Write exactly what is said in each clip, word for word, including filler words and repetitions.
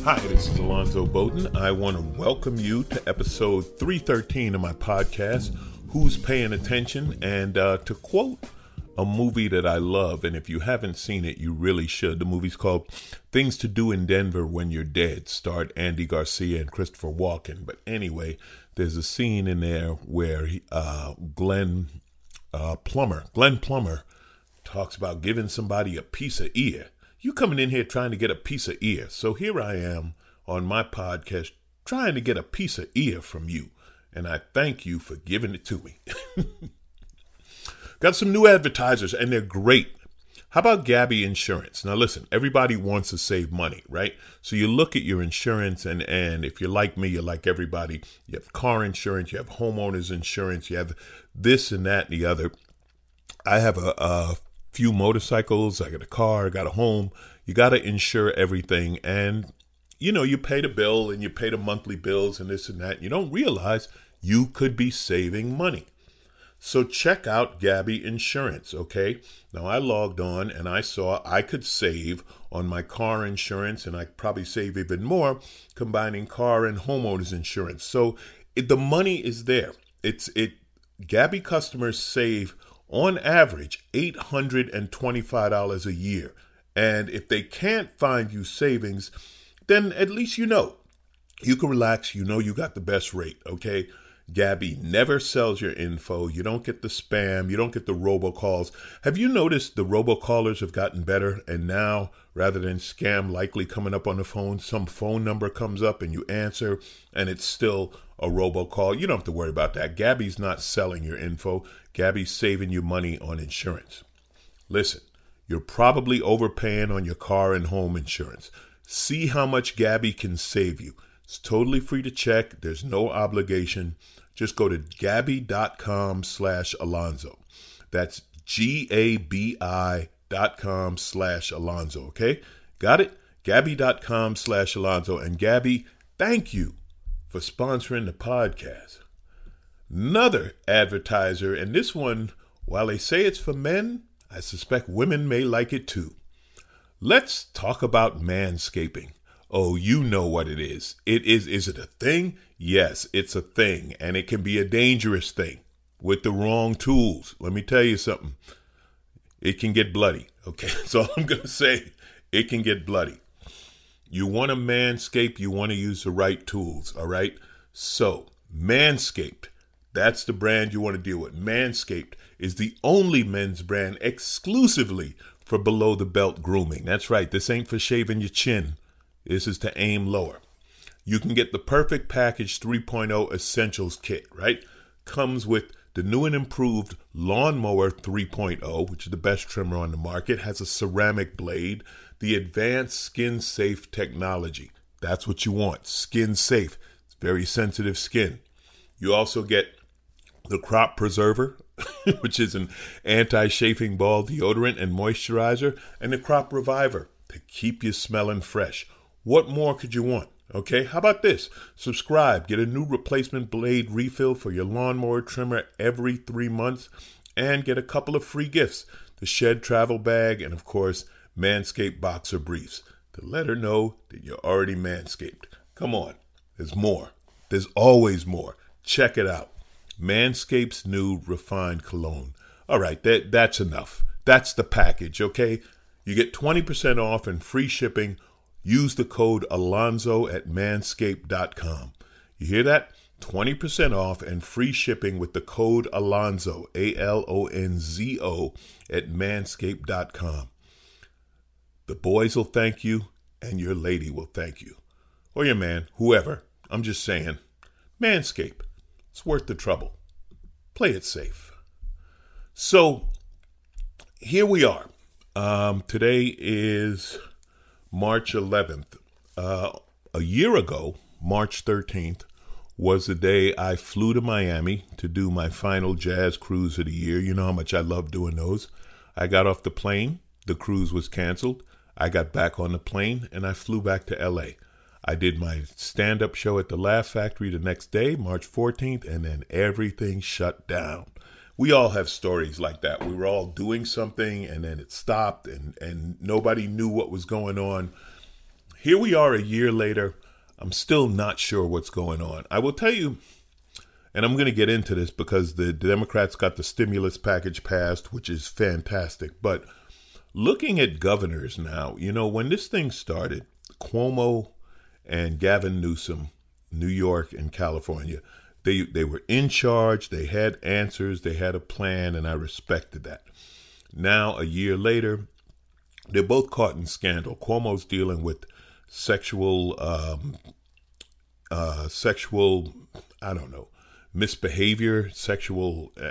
Hi, this is Alonzo Bowden. I want to welcome you to episode three thirteen of my podcast, Who's Paying Attention? And uh, to quote a movie that I love, and if you haven't seen it, you really should. The movie's called Things to Do in Denver When You're Dead, starred Andy Garcia and Christopher Walken. But anyway, there's a scene in there where uh, Glenn uh, Plummer, Glenn Plummer talks about giving somebody a piece of ear. You coming in here trying to get a piece of ear. So here I am on my podcast trying to get a piece of ear from you. And I thank you for giving it to me. Got some new advertisers and they're great. How about Gabi Insurance? Now listen, everybody wants to save money, right? So you look at your insurance and, and if you're like me, you're like everybody. You have car insurance, you have homeowners insurance, you have this and that and the other. I have a, a few motorcycles, I got a car, I got a home. You got to insure everything. And, you know, you pay the bill and you pay the monthly bills and this and that. And you don't realize you could be saving money. So check out Gabi Insurance, okay? Now, I logged on and I saw I could save on my car insurance, and I could probably save even more combining car and homeowners insurance. So it, the money is there. It's it. Gabi customers save on average eight hundred twenty-five dollars a year. And if they can't find you savings, then at least you know. You can relax. You know you got the best rate, okay? Gabi never sells your info. You don't get the spam. You don't get the robocalls. Have you noticed the robocallers have gotten better? And now, rather than scam likely coming up on the phone, some phone number comes up and you answer and it's still a robocall. You don't have to worry about that. Gabi's not selling your info. Gabi's saving you money on insurance. Listen, you're probably overpaying on your car and home insurance. See how much Gabi can save you. It's totally free to check. There's no obligation. Just go to Gabi.com slash Alonzo. That's G-A-B-I dot com slash Alonzo, okay? Got it? Gabi.com slash Alonzo. And Gabi, thank you for sponsoring the podcast. Another advertiser, and this one, while they say it's for men, I suspect women may like it too. Let's talk about manscaping. Oh, you know what it is. It is, is it a thing? Yes, it's a thing, and it can be a dangerous thing with the wrong tools. Let me tell you something. It can get bloody, okay? That's all I'm going to say. It can get bloody. You want to manscape, you want to use the right tools, all right? So, Manscaped, that's the brand you want to deal with. Manscaped is the only men's brand exclusively for below-the-belt grooming. That's right. This ain't for shaving your chin. This is to aim lower. You can get the Perfect Package three point oh Essentials Kit, right? Comes with the new and improved Lawnmower three point oh, which is the best trimmer on the market. Has a ceramic blade. The advanced skin-safe technology. That's what you want. Skin-safe. It's very sensitive skin. You also get the Crop Preserver, which is an anti-chafing ball deodorant and moisturizer, and the Crop Reviver to keep you smelling fresh. What more could you want? Okay, how about this? Subscribe, get a new replacement blade refill for your lawnmower trimmer every three months, and get a couple of free gifts, the Shed Travel Bag, and of course, Manscaped Boxer Briefs, to let her know that you're already Manscaped. Come on, there's more. There's always more. Check it out. Manscaped's new refined cologne. All right, that, that's enough. That's the package, okay? You get twenty percent off and free shipping. Use the code Alonzo at manscaped dot com. You hear that? twenty percent off and free shipping with the code Alonzo, A L O N Z O, at manscaped dot com. The boys will thank you, and your lady will thank you. Or your man, whoever. I'm just saying. Manscaped. It's worth the trouble. Play it safe. So, here we are. Um, today is March eleventh. Uh, a year ago, March thirteenth, was the day I flew to Miami to do my final jazz cruise of the year. You know how much I love doing those. I got off the plane. The cruise was canceled. I got back on the plane, and I flew back to L A. I did my stand-up show at the Laugh Factory the next day, March fourteenth, and then everything shut down. We all have stories like that. We were all doing something, and then it stopped, and, and nobody knew what was going on. here we are a year later. I'm still not sure what's going on. I will tell you, and I'm going to get into this because the Democrats got the stimulus package passed, which is fantastic. But looking at governors now, you know, when this thing started, Cuomo and Gavin Newsom, New York and California, they they were in charge. They had answers. They had a plan, and I respected that. Now, a year later, they're both caught in scandal. Cuomo's dealing with sexual, um, uh, sexual, I don't know, misbehavior, sexual. Uh,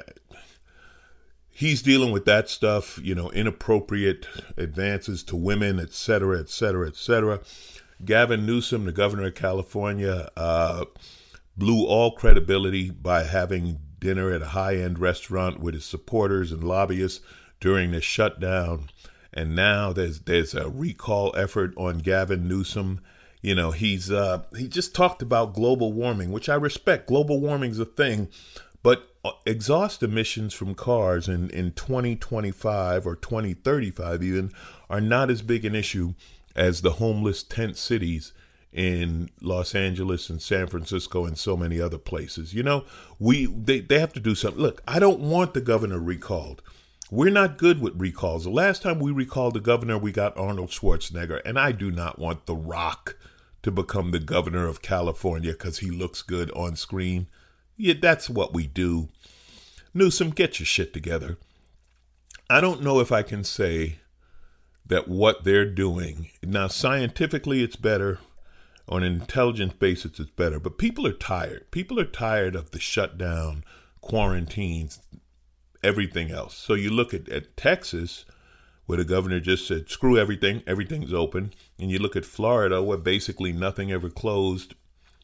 he's dealing with that stuff, you know, inappropriate advances to women, et cetera, et cetera, et cetera. Gavin Newsom, the governor of California, uh, blew all credibility by having dinner at a high-end restaurant with his supporters and lobbyists during the shutdown. And now there's there's a recall effort on Gavin Newsom. You know, he's uh, he just talked about global warming, which I respect. Global warming's a thing, but exhaust emissions from cars in, in twenty twenty-five or twenty thirty-five even are not as big an issue as the homeless tent cities in Los Angeles and San Francisco and so many other places. You know, we they, they have to do something. Look, I don't want the governor recalled. We're not good with recalls. The last time we recalled the governor, we got Arnold Schwarzenegger, and I do not want The Rock to become the governor of California because he looks good on screen. Yeah, that's what we do. Newsom, get your shit together. I don't know if I can say that what they're doing, now scientifically it's better, on an intelligence basis it's better, but people are tired. People are tired of the shutdown, quarantines, everything else. So you look at, at Texas, where the governor just said, screw everything, everything's open. And you look at Florida, where basically nothing ever closed.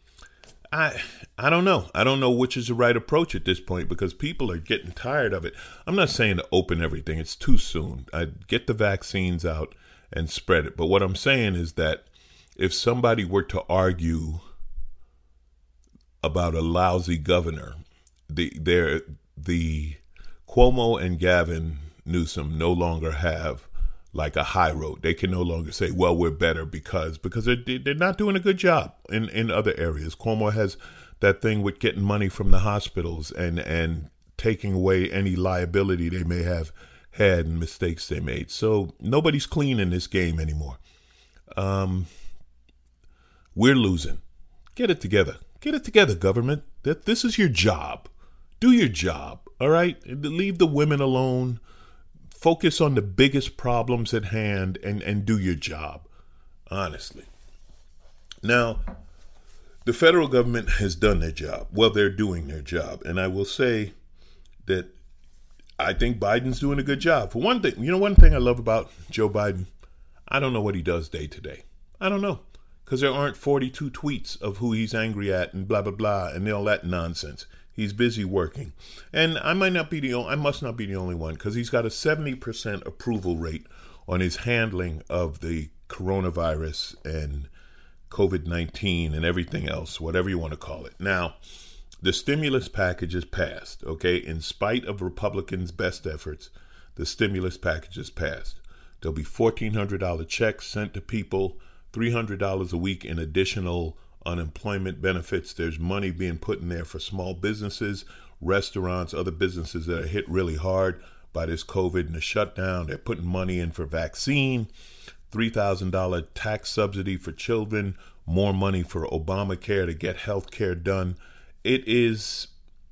I I don't know. I don't know which is the right approach at this point because people are getting tired of it. I'm not saying to open everything. It's too soon. I'd get the vaccines out and spread it. But what I'm saying is that if somebody were to argue about a lousy governor, the there the Cuomo and Gavin Newsom no longer have like a high road. They can no longer say, well, we're better because because they're, they're not doing a good job in, in other areas. Cuomo has that thing with getting money from the hospitals and, and taking away any liability they may have had and mistakes they made. So nobody's clean in this game anymore. Um, we're losing. Get it together. Get it together, government. That this is your job. Do your job, all right? Leave the women alone. Focus on the biggest problems at hand and, and do your job, honestly. Now, the federal government has done their job. Well, they're doing their job. And I will say that I think Biden's doing a good job. For one thing, you know one thing I love about Joe Biden? I don't know what he does day to day. I don't know. Because there aren't forty-two tweets of who he's angry at and blah, blah, blah, and all that nonsense. He's busy working. And I might not be the only, I must not be the only one because he's got a seventy percent approval rate on his handling of the coronavirus and COVID nineteen and everything else, whatever you want to call it. Now, the stimulus package is passed, okay? In spite of Republicans' best efforts, the stimulus package is passed. There'll be fourteen hundred dollars checks sent to people, three hundred dollars a week in additional unemployment benefits. There's money being put in there for small businesses, restaurants, other businesses that are hit really hard by this COVID and the shutdown. They're putting money in for vaccine, three thousand dollars tax subsidy for children, more money for Obamacare to get health care done. It is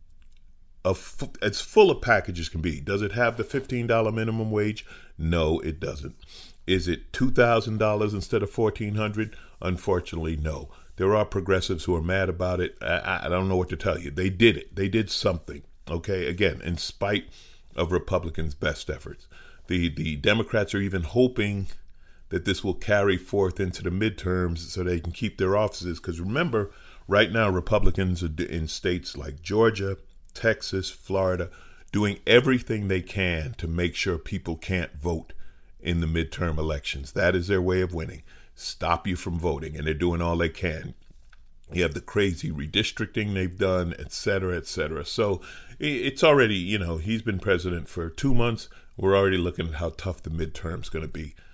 a f- it's full of packages can be. Does it have the fifteen dollars minimum wage? No, it doesn't. Is it two thousand dollars instead of fourteen hundred dollars? Unfortunately, no. There are progressives who are mad about it. I, I don't know what to tell you. They did it. They did something. Okay, again, in spite of Republicans' best efforts. The the Democrats are even hoping that this will carry forth into the midterms so they can keep their offices. Because remember, right now, Republicans are in states like Georgia, Texas, Florida, doing everything they can to make sure people can't vote in the midterm elections. That is their way of winning. Stop you from voting, and they're doing all they can. You have the crazy redistricting they've done, et cetera, et cetera. So it's already, you know, he's been president for two months. We're already looking at how tough the midterm's going to be.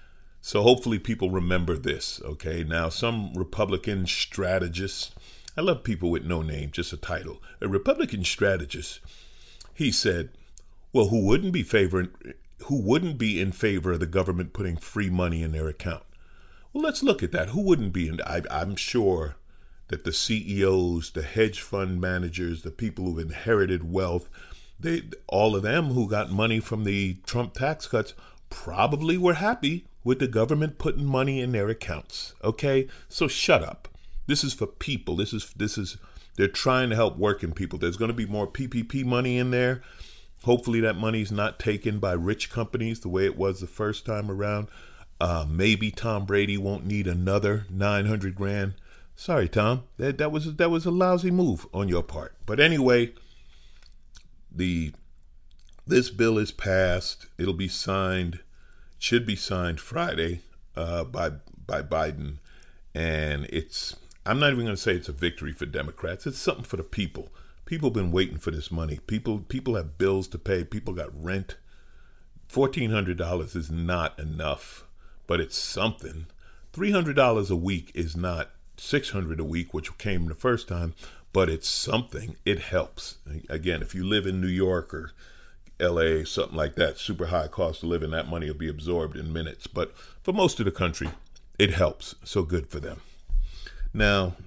So hopefully people remember this, okay? Now, some Republican strategist, I love people with no name, just a title. A Republican strategist, he said, well, who wouldn't be favoring, who wouldn't be in favor of the government putting free money in their account? Well, let's look at that. Who wouldn't be? And I, I'm sure that the C E Os, the hedge fund managers, the people who've inherited wealth, they, all of them who got money from the Trump tax cuts probably were happy with the government putting money in their accounts. Okay, so shut up. This is for people. This is this is they're trying to help working people. There's going to be more P P P money in there. Hopefully that money's not taken by rich companies the way it was the first time around. Uh, maybe Tom Brady won't need another nine hundred grand. Sorry, Tom. That that was that was a lousy move on your part. But anyway, the this bill is passed. It'll be signed. Should be signed Friday uh, by by Biden, and it's. I'm not even going to say it's a victory for Democrats. It's something for the people. People have been waiting for this money. People people have bills to pay. People got rent. fourteen hundred dollars is not enough, but it's something. three hundred dollars a week is not six hundred dollars a week, which came the first time, but it's something. It helps. Again, if you live in New York or L A, something like that, super high cost of living, that money will be absorbed in minutes. But for most of the country, it helps. So good for them. Now,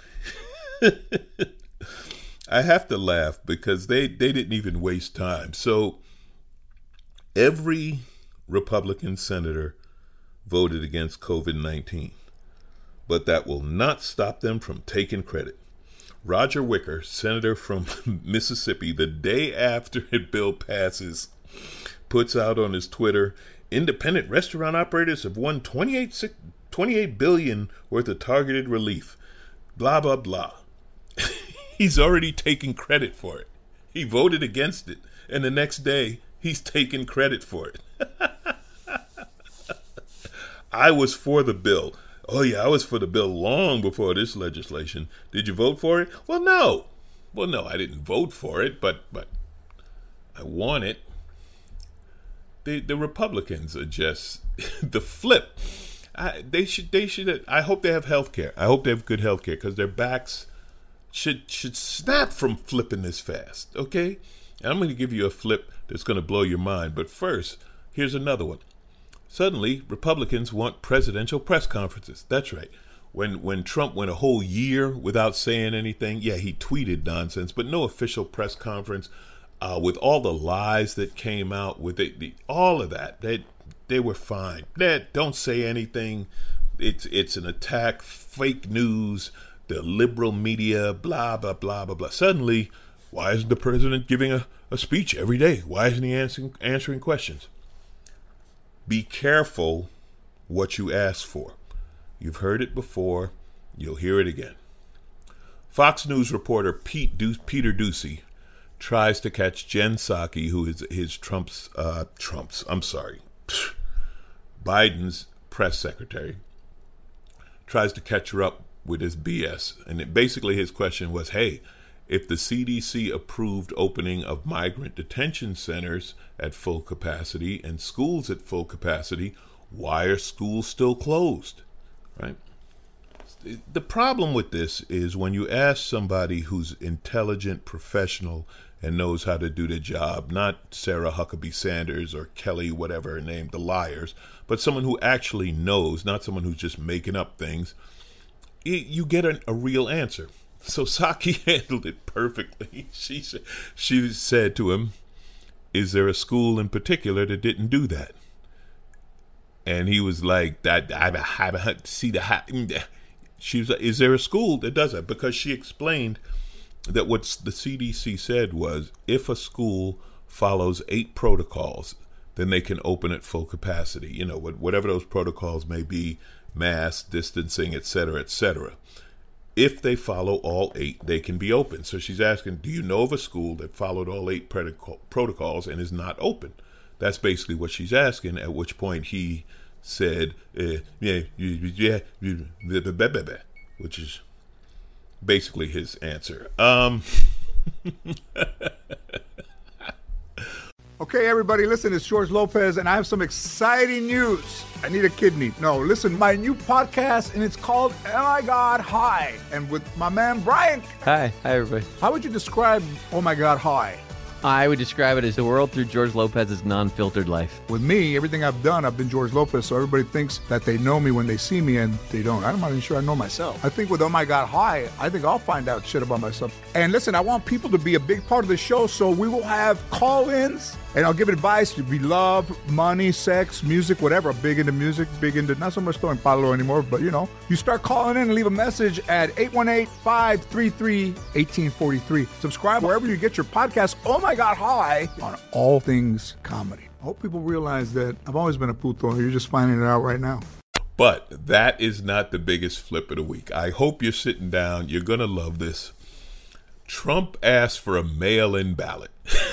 I have to laugh because they, they didn't even waste time. So every Republican senator voted against COVID nineteen, but that will not stop them from taking credit. Roger Wicker, senator from Mississippi, the day after a bill passes, puts out on his Twitter, independent restaurant operators have won twenty-eight billion dollars worth of targeted relief. Blah, blah, blah. He's already taken credit for it. He voted against it, and the next day, he's taking credit for it. I was for the bill. Oh, yeah, I was for the bill long before this legislation. Did you vote for it? Well, no. Well, no, I didn't vote for it, but but I want it. The the Republicans are just the flip. I, they should they should. I hope they have health care. I hope they have good health care because their backs should should snap from flipping this fast. Okay, and I'm going to give you a flip that's going to blow your mind. But first, here's another one. Suddenly, Republicans want presidential press conferences. That's right. When when Trump went a whole year without saying anything, yeah, he tweeted nonsense, but no official press conference. Uh, with all the lies that came out, with it, the, all of that, they they were fine. They don't say anything. It's it's an attack, fake news, the liberal media, blah blah blah blah blah. Suddenly, why isn't the president giving a, a speech every day? Why isn't he answering answering questions? Be careful what you ask for. You've heard it before. You'll hear it again. Fox News reporter Pete du- Peter Doocy tries to catch Jen Psaki, who is his Trump's, uh, Trump's, I'm sorry, Biden's press secretary, tries to catch her up with his B S. And it, basically his question was, hey, if the C D C approved opening of migrant detention centers at full capacity and schools at full capacity, why are schools still closed? Right? The problem with this is when you ask somebody who's intelligent, professional, and knows how to do the job, not Sarah Huckabee Sanders or Kelly, whatever her name, the liars, but someone who actually knows, not someone who's just making up things, you get a, a real answer. So Psaki handled it perfectly. She said, she said to him, is there a school in particular that didn't do that? And he was like, that I haven't see the. She was like, is there a school that does that? Because she explained that what the C D C said was, if a school follows eight protocols, then they can open at full capacity. You know, whatever those protocols may be, mask, distancing, et cetera, et cetera. If they follow all eight, they can be open. So she's asking, do you know of a school that followed all eight protocol- protocols and is not open? That's basically what she's asking, at which point he said, uh, yeah, yeah, yeah, which is basically his answer. Um, Okay, everybody, listen, it's George Lopez, and I have some exciting news. I need a kidney. No, listen, my new podcast, and it's called Oh My God High, and with my man, Brian. Hi. Hi, everybody. How would you describe Oh My God High? I would describe it as the world through George Lopez's non-filtered life. With me, everything I've done, I've been George Lopez, so everybody thinks that they know me when they see me, and they don't. I'm not even sure I know myself. I think with Oh My God High, I think I'll find out shit about myself. And listen, I want people to be a big part of the show, so we will have call-ins, and I'll give advice to be love, money, sex, music, whatever. I'm big into music, big into, not so much throwing Palo anymore, but you know, you start calling in and leave a message at eight one eight, five three three, one eight four three. Subscribe wherever you get your podcast. Oh My God High on all things comedy. I hope people realize that I've always been a puto. You're just finding it out right now. But that is not the biggest flip of the week. I hope you're sitting down. You're going to love this. Trump asked for a mail-in ballot.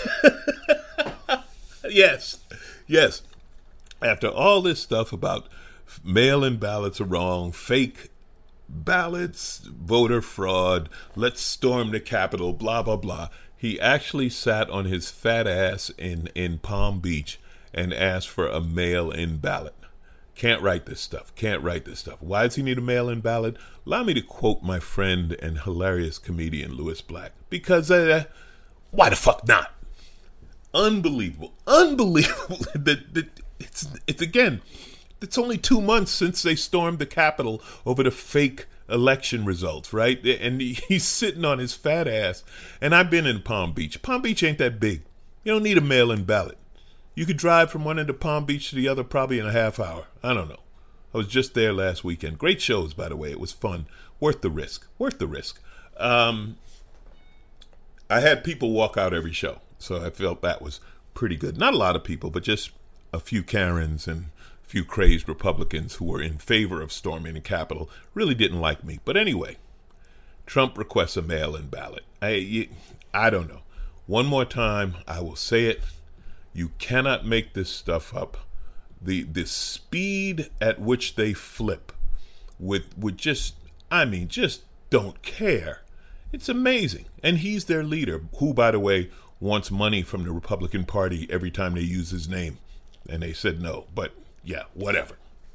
Yes, yes. After all this stuff about mail-in ballots are wrong, fake ballots, voter fraud, let's storm the Capitol, blah, blah, blah, he actually sat on his fat ass in, in Palm Beach and asked for a mail-in ballot. Can't write this stuff. Can't write this stuff. Why does he need a mail-in ballot? Allow me to quote my friend and hilarious comedian Louis Black. Because uh, why the fuck not? Unbelievable. Unbelievable. that, that it's, it's, again, it's only two months since they stormed the Capitol over the fake election results, right? And he's sitting on his fat ass. And I've been in Palm Beach. Palm Beach ain't that big. You don't need a mail-in ballot. You could drive from one end of Palm Beach to the other probably in a half hour. I don't know. I was just there last weekend. Great shows, by the way. It was fun. Worth the risk. Worth the risk. Um, I had people walk out every show. So I felt that was pretty good. Not a lot of people, but just a few Karens and a few crazed Republicans who were in favor of storming the Capitol. Really didn't like me. But anyway, Trump requests a mail-in ballot. I, I don't know. One more time, I will say it. You cannot make this stuff up. The the speed at which they flip with, with just, I mean, just don't care. It's amazing. And he's their leader, who, by the way, wants money from the Republican Party every time they use his name. And they said no. But, yeah, whatever.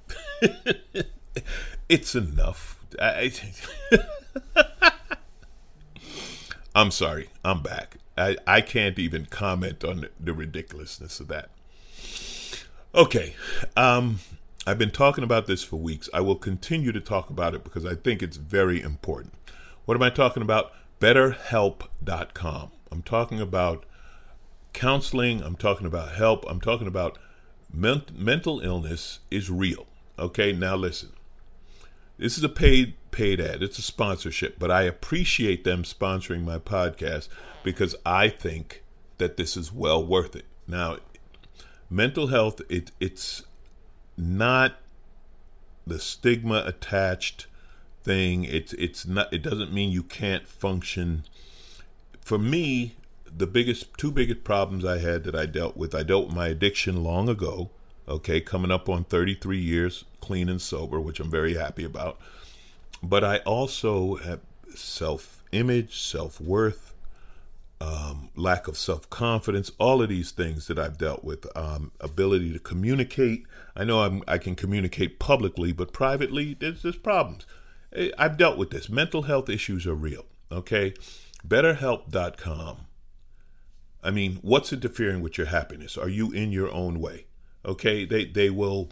It's enough. I, I'm sorry. I'm back. I, I can't even comment on the, the ridiculousness of that. Okay. Um, I've been talking about this for weeks. I will continue to talk about it because I think it's very important. What am I talking about? better help dot com. I'm talking about counseling. I'm talking about help. I'm talking about men- mental illness is real. Okay, now listen. This is a paid paid ad. It's a sponsorship, but I appreciate them sponsoring my podcast because I think that this is well worth it. Now, mental health, it it's not the stigma attached thing. It's it's not. It doesn't mean you can't function. For me, the biggest two biggest problems I had that I dealt with, I dealt with my addiction long ago. Okay, coming up on thirty-three years clean and sober, which I'm very happy about. But I also have self-image, self-worth, um, lack of self-confidence, all of these things that I've dealt with. Um, ability to communicate. I know I'm, I can communicate publicly, but privately, there's, there's problems. I've dealt with this. Mental health issues are real, okay? better help dot com. I mean, what's interfering with your happiness? Are you in your own way? Okay, they, they will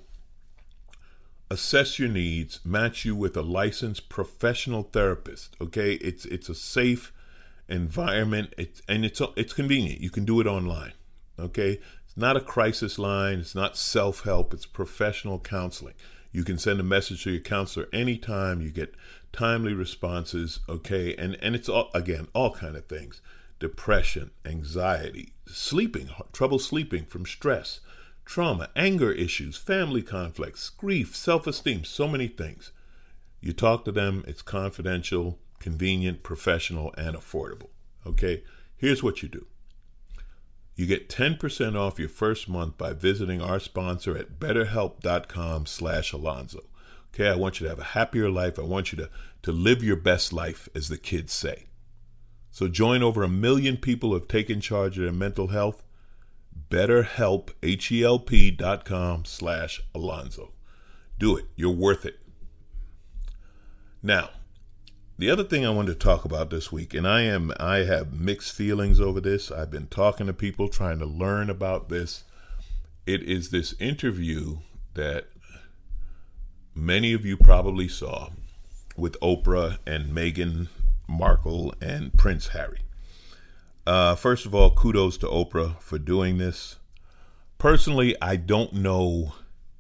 assess your needs, match you with a licensed professional therapist, okay? It's it's a safe environment, it's, and it's it's convenient. You can do it online, okay? It's not a crisis line. It's not self-help. It's professional counseling. You can send a message to your counselor anytime. You get timely responses, okay? And and it's, all again, all kind of things. Depression, anxiety, sleeping, trouble sleeping from stress, trauma, anger issues, family conflicts, grief, self-esteem, so many things. You talk to them. It's confidential, convenient, professional, and affordable, okay? Here's what you do. You get ten percent off your first month by visiting our sponsor at betterhelp.com slash Alonzo. Okay, I want you to have a happier life. I want you to, to live your best life, as the kids say. So join over a million people who have taken charge of their mental health. BetterHelp, H-E-L-P dot com slash Alonzo. Do it. You're worth it. Now, the other thing I wanted to talk about this week, and I am I have mixed feelings over this. I've been talking to people trying to learn about this. It is this interview that many of you probably saw with Oprah and Meghan Markle and Prince Harry. Uh, first of all, kudos to Oprah for doing this. Personally, I don't know.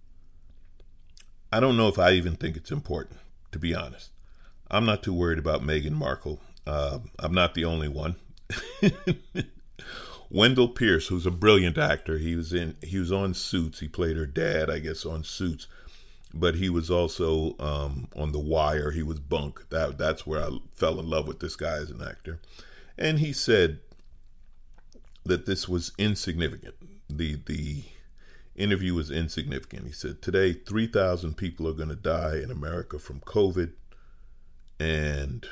I don't know if I even think it's important, to be honest. I'm not too worried about Meghan Markle. Uh, I'm not the only one. Wendell Pierce, who's a brilliant actor, he was in. He was on Suits. He played her dad, I guess, on Suits. But he was also um, on The Wire. He was Bunk. That that's where I fell in love with this guy as an actor. And he said that this was insignificant. The the interview was insignificant. He said, today, three thousand people are going to die in America from COVID. And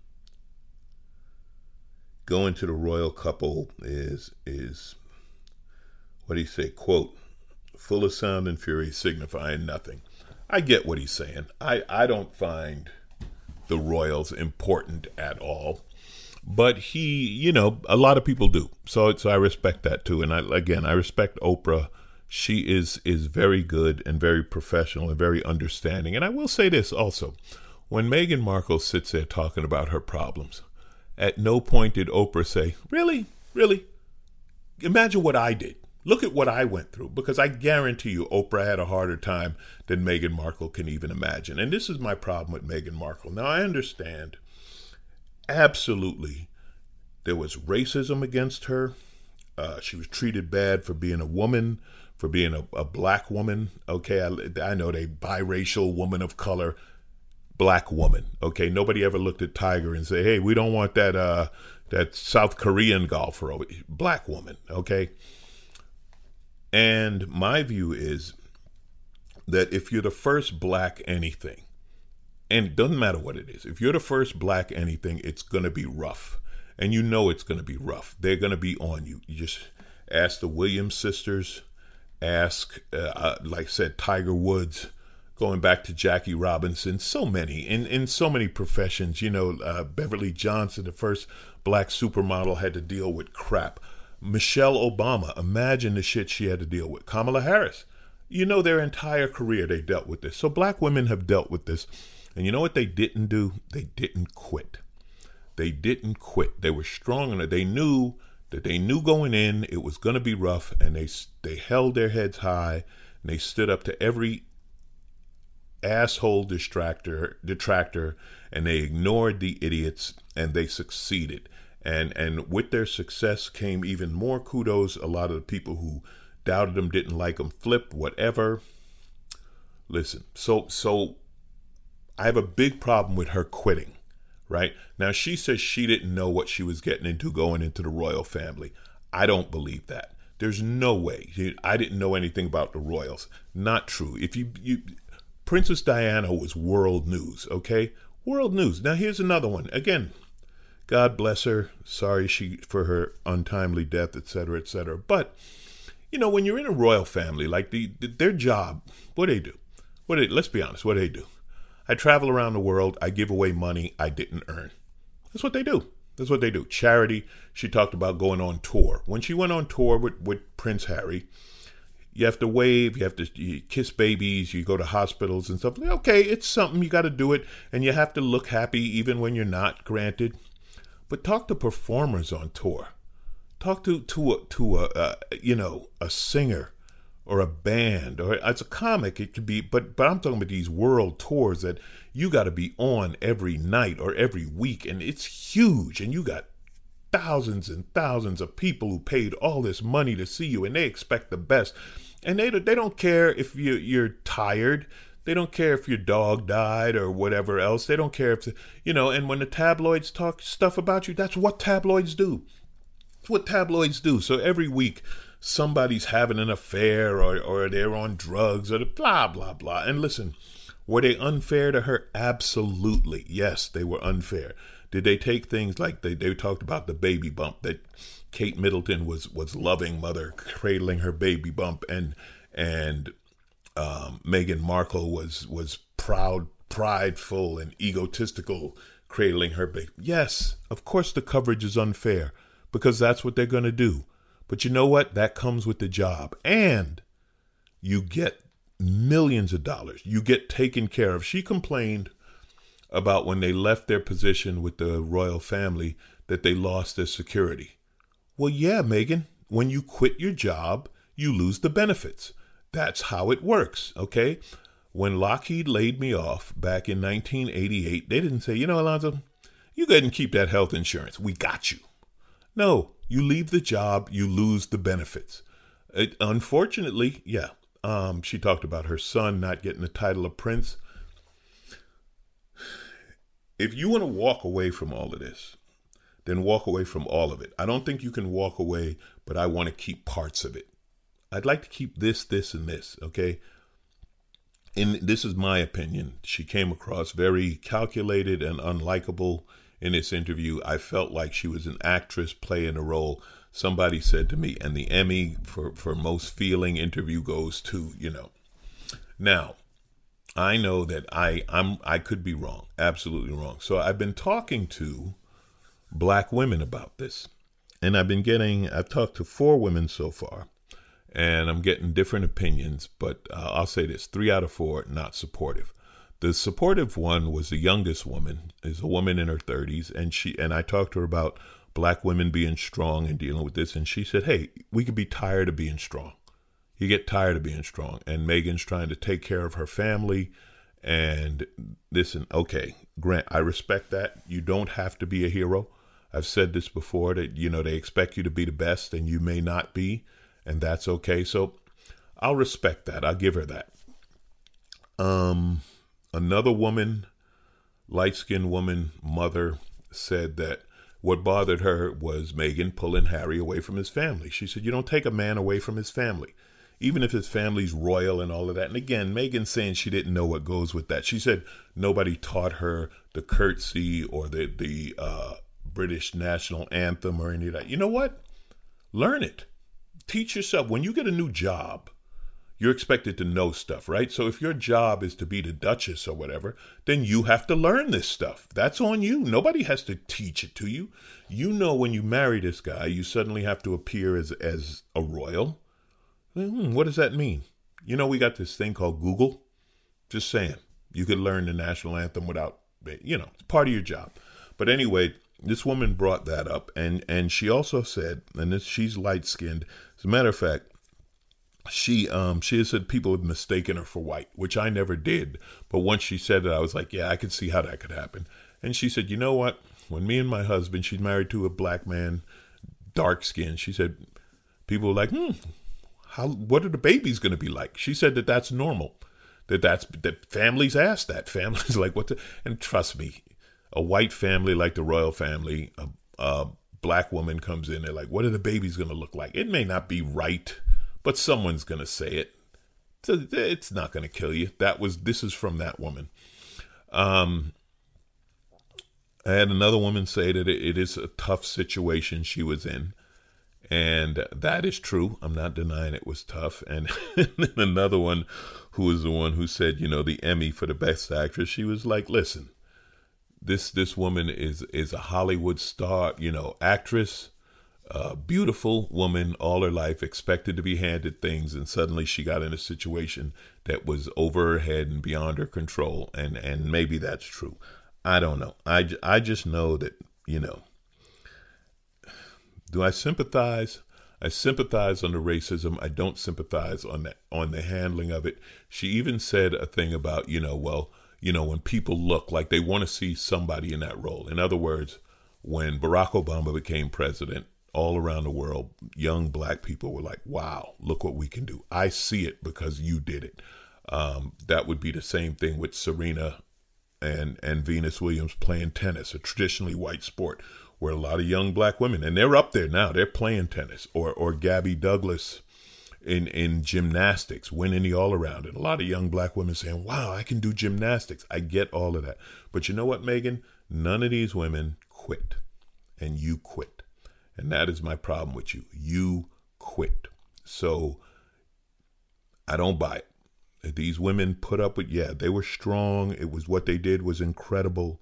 going to the royal couple is, is what do you say, quote, full of sound and fury, signifying nothing. I get what he's saying. I, I don't find the royals important at all. But he, you know, a lot of people do. So, so I respect that too. And I, again, I respect Oprah. She is is very good and very professional and very understanding. And I will say this also. When Meghan Markle sits there talking about her problems, at no point did Oprah say, really, really? Imagine what I did. Look at what I went through. Because I guarantee you Oprah had a harder time than Meghan Markle can even imagine. And this is my problem with Meghan Markle. Now, I understand. Absolutely, there was racism against her. Uh, she was treated bad for being a woman, for being a, a black woman. Okay, I, I know they biracial woman of color, black woman. Okay, nobody ever looked at Tiger and say, "Hey, we don't want that uh, that South Korean golfer over." Black woman. Okay, and my view is that if you're the first black anything. And it doesn't matter what it is. If you're the first black anything, it's going to be rough. And you know it's going to be rough. They're going to be on you. You just ask the Williams sisters. Ask, uh, uh, like I said, Tiger Woods. Going back to Jackie Robinson. So many. In, in so many professions. You know, uh, Beverly Johnson, the first black supermodel, had to deal with crap. Michelle Obama. Imagine the shit she had to deal with. Kamala Harris. You know, their entire career they dealt with this. So black women have dealt with this. And you know what they didn't do? They didn't quit. They didn't quit. They were strong enough. They knew that they knew going in it was going to be rough, and they they held their heads high, and they stood up to every asshole distractor, detractor, and they ignored the idiots, and they succeeded. And and with their success came even more kudos. A lot of the people who doubted them, didn't like them, flipped, whatever. Listen, so so. I have a big problem with her quitting, right? Now, she says she didn't know what she was getting into going into the royal family. I don't believe that. There's no way. I didn't know anything about the royals. Not true. If you, you Princess Diana was world news, okay? World news. Now, here's another one. Again, God bless her. Sorry she for her untimely death, et cetera, et cetera. But, you know, when you're in a royal family, like the, their job, what do they do? What do they, let's be honest, what do they do? I travel around the world. I give away money I didn't earn. That's what they do. That's what they do. Charity. She talked about going on tour. When she went on tour with, with Prince Harry, you have to wave, you have to you kiss babies, you go to hospitals and stuff. Okay, it's something. You got to do it. And you have to look happy even when you're not, granted. But talk to performers on tour. Talk to, to, a, to a, uh, you know, a singer. Or a band, or as a comic, it could be, but but I'm talking about these world tours that you got to be on every night or every week, and it's huge, and you got thousands and thousands of people who paid all this money to see you, and they expect the best, and they they don't care if you you're tired, they don't care if your dog died or whatever else, they don't care if you know, and when the tabloids talk stuff about you, that's what tabloids do. It's what tabloids do. So every week, somebody's having an affair or, or they're on drugs or the blah, blah, blah. And listen, Were they unfair to her? Absolutely. Yes, they were unfair. Did they take things like they, they talked about the baby bump, that Kate Middleton was was loving mother, cradling her baby bump, and and um, Meghan Markle was was proud, prideful, and egotistical, cradling her baby. Yes, of course the coverage is unfair because that's what they're going to do. But you know what? That comes with the job, and you get millions of dollars. You get taken care of. She complained about when they left their position with the royal family that they lost their security. Well, yeah, Meghan, when you quit your job, you lose the benefits. That's how it works, okay? When Lockheed laid me off back in nineteen eighty-eight, they didn't say, you know, Alonzo, you go ahead and keep that health insurance. We got you. No, you leave the job, you lose the benefits. It, unfortunately, yeah, um, she talked about her son not getting the title of prince. If you want to walk away from all of this, then walk away from all of it. I don't think you can walk away, but I want to keep parts of it. I'd like to keep this, this, and this, okay? And this is my opinion. She came across very calculated and unlikable in this interview. I felt like she was an actress playing a role. Somebody said to me, and the Emmy for, for most feeling interview goes to, you know. Now, I know that I I'm I could be wrong, absolutely wrong. So I've been talking to black women about this, and I've been getting, I've talked to four women so far, and I'm getting different opinions, but uh, I'll say this, three out of four not supportive. The supportive one was the youngest woman, is a woman in her thirties, and she and I talked to her about black women being strong and dealing with this, and she said, hey, we could be tired of being strong. You get tired of being strong. And Meghan's trying to take care of her family. And listen, okay, Grant, I respect that. You don't have to be a hero. I've said this before that, you know, they expect you to be the best and you may not be. And that's okay. So I'll respect that. I'll give her that. Um, another woman, light-skinned woman, mother, said that what bothered her was Meghan pulling Harry away from his family. She said, you don't take a man away from his family, even if his family's royal and all of that. And again, Meghan saying she didn't know what goes with that. She said nobody taught her the curtsy or the, the uh, British national anthem or any of that. You know what? Learn it. Teach yourself. When you get a new job, you're expected to know stuff, right? So if your job is to be the Duchess or whatever, then you have to learn this stuff. That's on you. Nobody has to teach it to you. You know, when you marry this guy, you suddenly have to appear as, as a royal. Hmm, what does that mean? You know, we got this thing called Google. Just saying. You could learn the national anthem without, you know, it's part of your job. But anyway, this woman brought that up. And, and she also said, and this, she's light-skinned. As a matter of fact, She um she has said people have mistaken her for white, which I never did. But once she said it, I was like, yeah, I could see how that could happen. And she said, you know what? When me and my husband, she's married to a black man, dark skin. She said, people were like, hmm, how? What are the babies going to be like? She said that that's normal. That that's that families ask that. Families like what? The, and trust me, a white family like the royal family, a, a black woman comes in, they're like, what are the babies going to look like? It may not be right, but someone's going to say it. It's not going to kill you. That was, this is from that woman. Um, I had another woman say that it, it is a tough situation she was in. And that is true. I'm not denying it was tough. And then another one who was the one who said, you know, the Emmy for the best actress, she was like, listen, this, this woman is, is a Hollywood star, you know, actress. A beautiful woman all her life, expected to be handed things, and suddenly she got in a situation that was over her head and beyond her control, and, and maybe that's true. I don't know. I, I just know that, you know, do I sympathize? I sympathize on the racism. I don't sympathize on the, on the handling of it. She even said a thing about, you know, well, you know, when people look like they want to see somebody in that role. In other words, when Barack Obama became president, all around the world, young black people were like, wow, look what we can do. I see it because you did it. Um, that would be the same thing with Serena and, and Venus Williams playing tennis, a traditionally white sport, where a lot of young black women, and they're up there now, they're playing tennis. Or or Gabby Douglas in, in gymnastics, winning the all-around. And a lot of young black women saying, wow, I can do gymnastics. I get all of that. But you know what, Megan? None of these women quit. And you quit. And that is my problem with you. You quit. So I don't buy it. These women put up with, yeah, they were strong. It was what they did was incredible.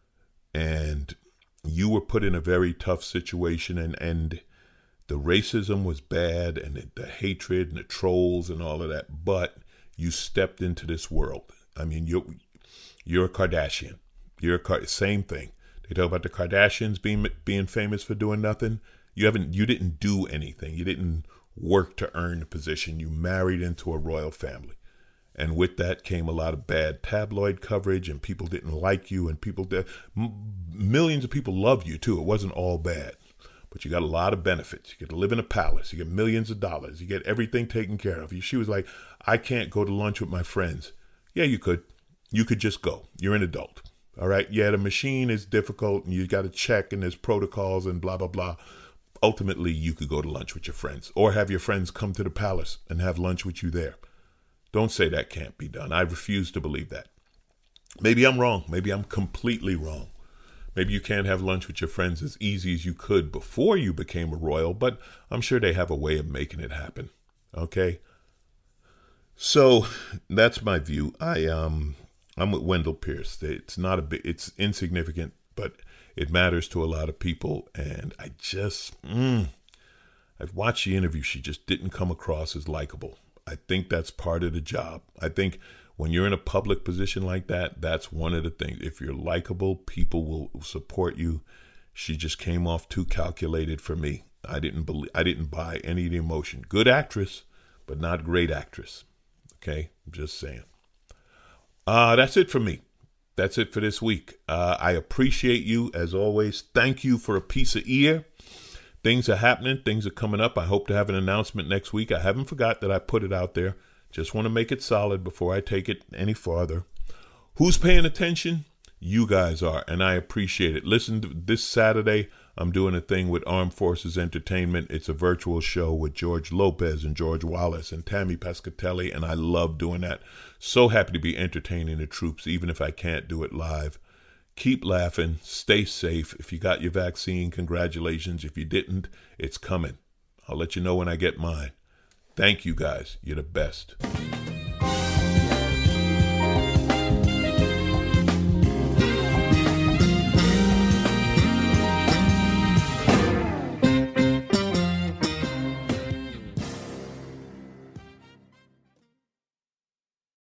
And you were put in a very tough situation, and, and the racism was bad, and the, the hatred and the trolls and all of that. But you stepped into this world. I mean, you're, you're a Kardashian. You're a same thing. They talk about the Kardashians being being famous for doing nothing. You haven't. You didn't do anything. You didn't work to earn the position. You married into a royal family, and with that came a lot of bad tabloid coverage, and people didn't like you, and people did, m- millions of people loved you too. It wasn't all bad, but you got a lot of benefits. You get to live in a palace. You get millions of dollars. You get everything taken care of. She was like, I can't go to lunch with my friends. Yeah, you could. You could just go. You're an adult. All right. Yeah, the machine is difficult, and you got to check, and there's protocols and blah, blah, blah. Ultimately, you could go to lunch with your friends, or have your friends come to the palace and have lunch with you there. Don't say that can't be done. I refuse to believe that. Maybe I'm wrong. Maybe I'm completely wrong. Maybe you can't have lunch with your friends as easy as you could before you became a royal, but I'm sure they have a way of making it happen. Okay? So that's my view. I um I'm with Wendell Pierce. It's not a big, it's insignificant, but it matters to a lot of people. And I just, mm, I've watched the interview. She just didn't come across as likable. I think that's part of the job. I think when you're in a public position like that, that's one of the things. If you're likable, people will support you. She just came off too calculated for me. I didn't believe, I didn't buy any of the emotion. Good actress, but not great actress. Okay, I'm just saying. Uh, that's it for me. That's it for this week. Uh, I appreciate you as always. Thank you for a piece of ear. Things are happening. Things are coming up. I hope to have an announcement next week. I haven't forgot that I put it out there. Just want to make it solid before I take it any farther. Who's paying attention? You guys are, and I appreciate it. Listen, to this Saturday, I'm doing a thing with Armed Forces Entertainment. It's a virtual show with George Lopez and George Wallace and Tammy Pescatelli, and I love doing that. So happy to be entertaining the troops, even if I can't do it live. Keep laughing. Stay safe. If you got your vaccine, congratulations. If you didn't, it's coming. I'll let you know when I get mine. Thank you, guys. You're the best.